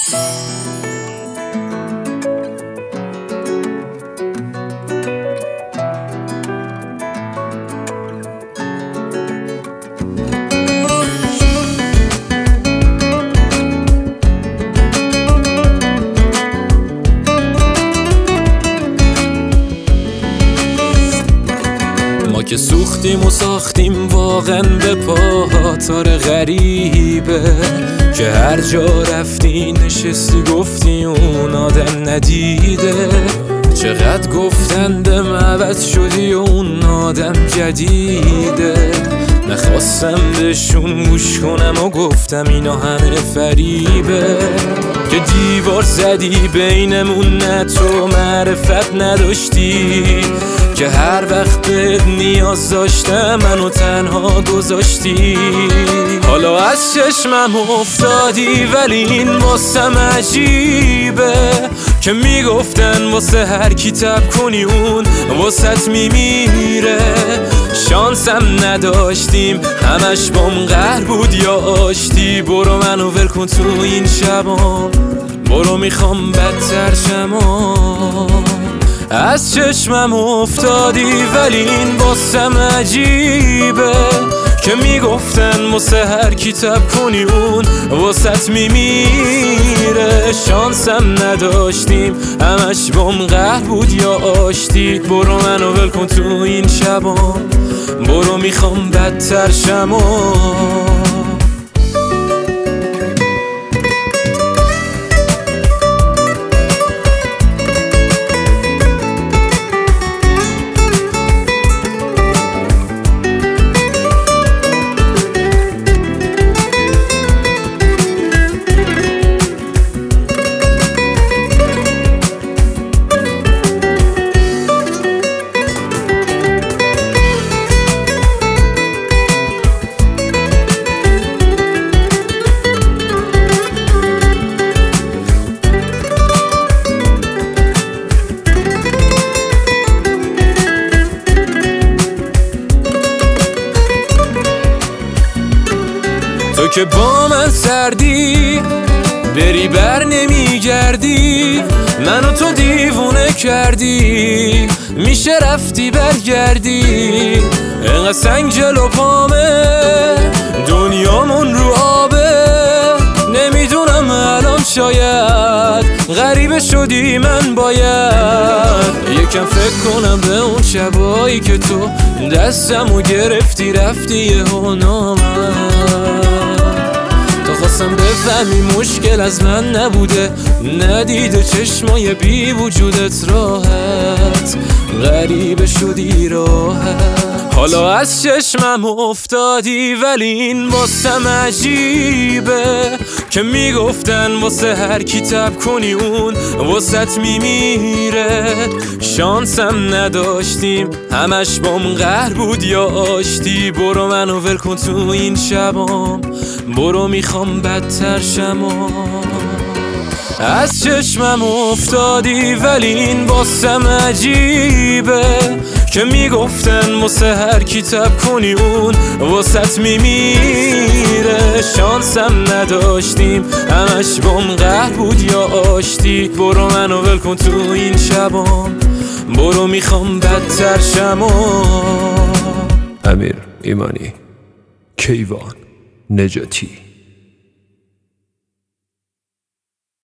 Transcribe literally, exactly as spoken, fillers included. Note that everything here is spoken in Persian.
ما که سوختیم و ساختیم واقعا به پاتار غریبه که هر جا رفتی نشستی گفتی اون آدم ندیده. چقدر گفتندم عوض شدی و اون آدم جدیده. نخواستم بهشون گوش کنم و گفتم اینا همه فریبه که دیوار زدی بینمون، نه تو معرفت نداشتی که هر وقت بهت نیاز داشتم منو تنها گذاشتی. حالا از چشمم افتادی ولی این واسم عجیبه که میگفتن واسه هر کی تب کنی اون واسط میمیره. شانسم نداشتیم همش بام قهر بود یا آشتی. برو منو ول کن تو این شبام، برو میخوام بدتر شمام. از چشمم افتادی ولی این واسم عجیبه که میگفتن واسه هر کی تب کنی اون واسط میمیره. شانسم نداشتیم همش بام قهر بود یا آشتی. برو منو ول کن تو این شبام، برو میخوام بدتر شمام. تو که با من سردی بری بر نمیگردی، منو تو دیوونه کردی، میشه رفتی برگردی. اینقدر سنگ جلو پامه دنیامون رو آبه، نمیدونم الان شاید غریبه شدی من باید یکم فکر کنم به اون شبایی که تو دستمو گرفتی رفتی یهو نامد. تا خواستم بفهمی مشکل از من نبوده، ندیده چشمای بی وجودت راحت غریبه شدی راحت. حالا از چشمم افتادی ولی این واسم عجیبه که میگفتن واسه هر کی تب کنی اون واسط میمیره. شانسم نداشتیم همش بام قهر بود یا آشتی. برو منو ول کن تو این شبام، برو میخوام بدتر شمام. از چشمم افتادی ولی این واسم عجیبه که میگفتن واسه هر کی تب کنی اون واسط میمیره. شانسم نداشتیم همش بام قهر بود یا آشتی. برو منو ول کن تو این شبام، برو میخوام بدتر شمام. امیر ایمانی، کیوان نجاتی.